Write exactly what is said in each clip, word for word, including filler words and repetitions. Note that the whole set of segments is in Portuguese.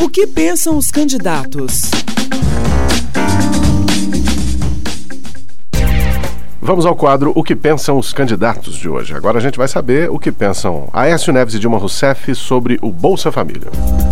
O que pensam os candidatos? Vamos ao quadro O que pensam os candidatos de hoje. Agora a gente vai saber o que pensam Aécio Neves e Dilma Rousseff sobre o Bolsa Família.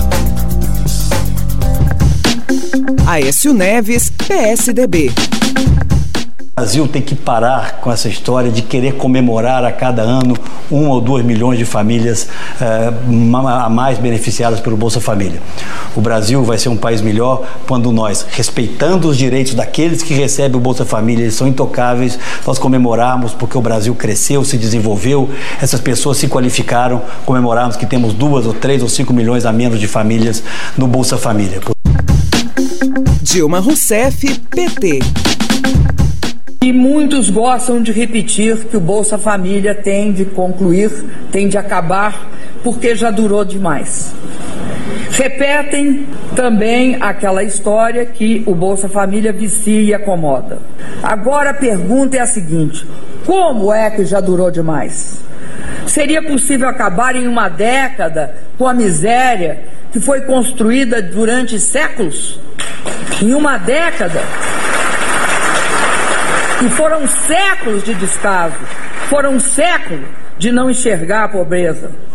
Aécio Neves, P S D B. O Brasil tem que parar com essa história de querer comemorar a cada ano um ou dois milhões de famílias eh, a mais beneficiadas pelo Bolsa Família. O Brasil vai ser um país melhor quando nós, respeitando os direitos daqueles que recebem o Bolsa Família, eles são intocáveis, nós comemorarmos porque o Brasil cresceu, se desenvolveu, essas pessoas se qualificaram, comemorarmos que temos duas ou três ou cinco milhões a menos de famílias no Bolsa Família. Dilma Rousseff, P T. E muitos gostam de repetir que o Bolsa Família tem de concluir, tem de acabar, porque já durou demais. Repetem também aquela história que o Bolsa Família vicia e acomoda. Agora a pergunta é a seguinte: como é que já durou demais? Seria possível acabar em uma década com a miséria que foi construída durante séculos? Em uma década? E foram séculos de descaso, foram séculos de não enxergar a pobreza.